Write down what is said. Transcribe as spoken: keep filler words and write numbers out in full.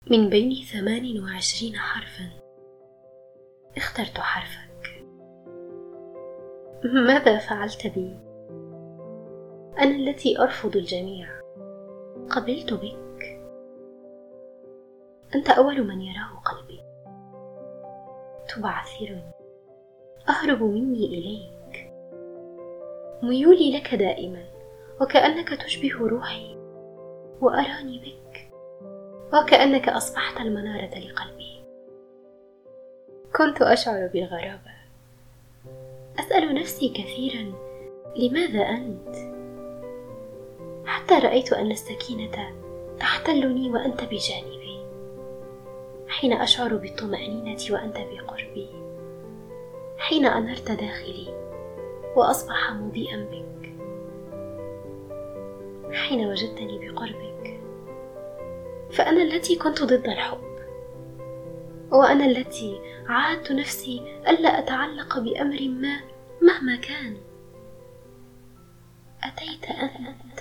من بين ثمان وعشرين حرفا اخترت حرفك. ماذا فعلت بي؟ أنا التي أرفض الجميع قبلت بك. أنت أول من يراه قلبي، تبعثرني، أهرب مني إليك. ميولي لك دائما وكأنك تشبه روحي، وأراني بك وكأنك أصبحت المنارة لقلبي. كنت أشعر بالغرابة، أسأل نفسي كثيرا لماذا أنت؟ حتى رأيت أن السكينة تحتلني وأنت بجانبي، حين أشعر بالطمأنينة وأنت بقربي، حين أنرت داخلي وأصبح مضيئا بك، حين وجدتني بقربك. فأنا التي كنت ضد الحب، وأنا التي عاهدت نفسي ألا أتعلق بأمر ما مهما كان. أتيت أنت